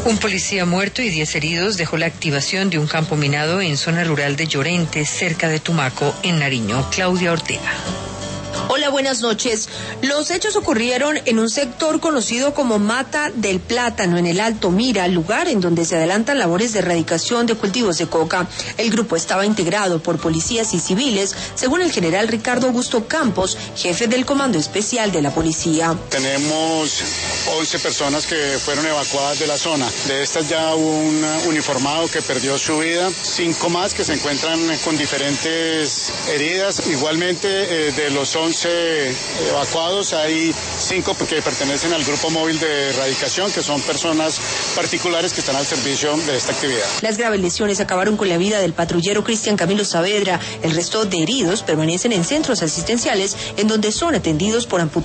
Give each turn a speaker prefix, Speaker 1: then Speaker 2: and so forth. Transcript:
Speaker 1: Un policía muerto y 10 heridos dejó la activación de un campo minado en zona rural de Llorente, cerca de Tumaco, en Nariño. Claudia Ortega.
Speaker 2: Hola, buenas noches. Los hechos ocurrieron en un sector conocido como Mata del Plátano, en el Alto Mira, lugar en donde se adelantan labores de erradicación de cultivos de coca. El grupo estaba integrado por policías y civiles, según el general Ricardo Augusto Campos, jefe del Comando Especial de la Policía.
Speaker 3: Tenemos 11 personas que fueron evacuadas de la zona. De estas ya hubo un uniformado que perdió su vida, 5 más que se encuentran con diferentes heridas. Igualmente, de los 11 evacuados, hay 5 que pertenecen al grupo móvil de erradicación, que son personas particulares que están al servicio de esta actividad.
Speaker 2: Las graves lesiones acabaron con la vida del patrullero Cristian Camilo Saavedra. El resto de heridos permanecen en centros asistenciales en donde son atendidos por amputados.